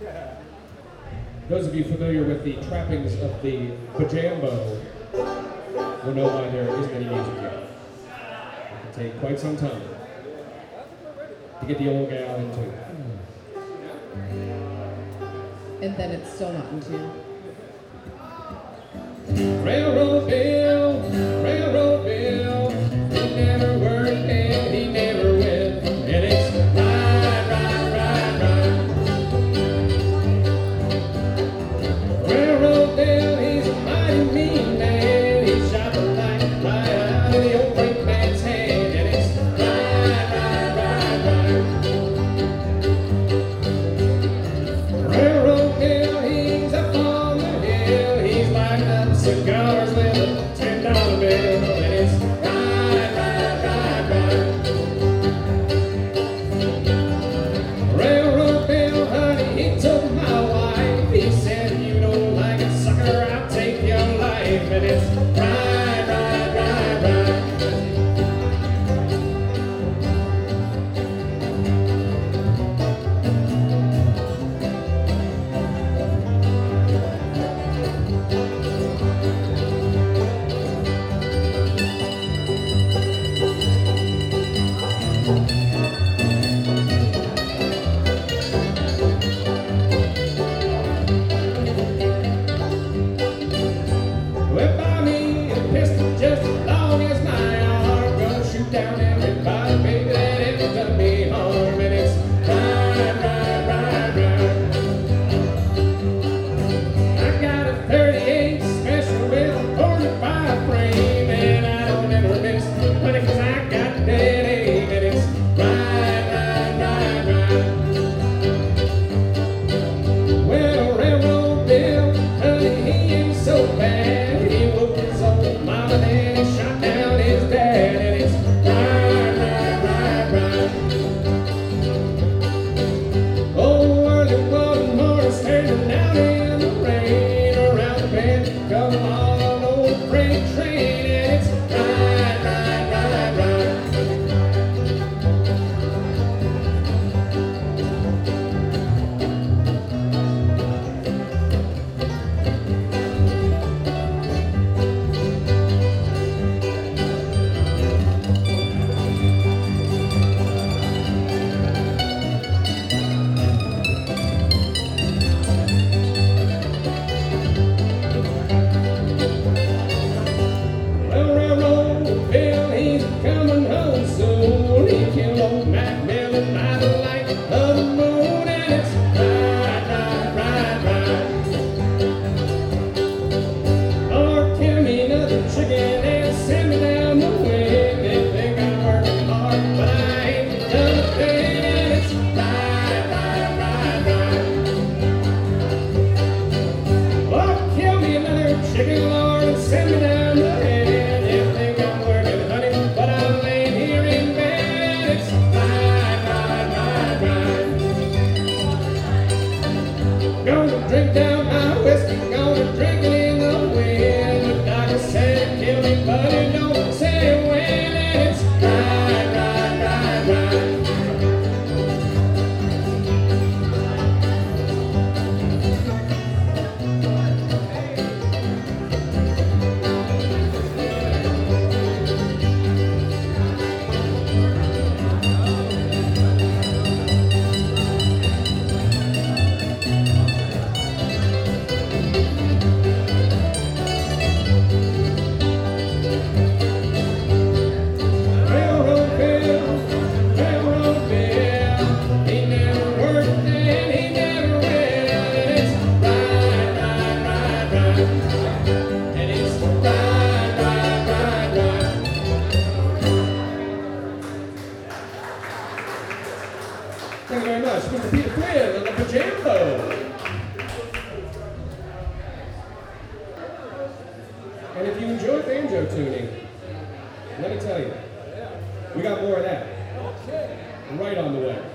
Those of you familiar with the trappings of the Pajambo will know why there isn't any music yet. It can take quite some time to get the old gal into it. And then it's still not in tune. Railroad Bill, he never worked and he never will. And it's ride. Railroad Bill, he's a mighty mean man. He shot the light right out of the old brakeman's hand. And it's ride. Railroad Bill, he's up on the hill. He's lighting up cigars with a $10 bill. And it's ride. Railroad Bill, honey, he took my wife. He said, you don't like it, sucker, I'll take your life. And it's ride. Well, buy me a pistol just as long as my arm. Gonna shoot down everybody, baby, that ever done me harm. And it's ride. I got a 38 special with a 45 frame, and I don't ever miss money 'cause I got dead aim. And it's ride. Well, Railroad Bill, honey, he ain't so bad. He whooped his old mama and he shot down his dad. And it's ride. Oh, early one morning, standing out in the rain, around the bend, come on, old freight train. And it's ride. Well, Railroad Bill, he's coming home soon. He killed old Mac Millen by the light of the moon. And it's ride. Lord, kill me another chicken and send me down the wind. They think I'm working hard, but I ain't done a thing. And it's ride. Lord, kill me another chicken, Lord, and send me down the wind. You think I'm working, honey, but I'm laying here in bed. It's ride. Gonna drink down my whiskey, gonna drink it in the wind. The doctor said kill me, but he don't say when. And it's ride. Railroad Bill, he never worked and he never will. And it's ride. And it's ride. Thank you very much, Mr. Peter Quinn and the Pajambo. And if you enjoy banjo tuning, let me tell you, we got more of that right on the way.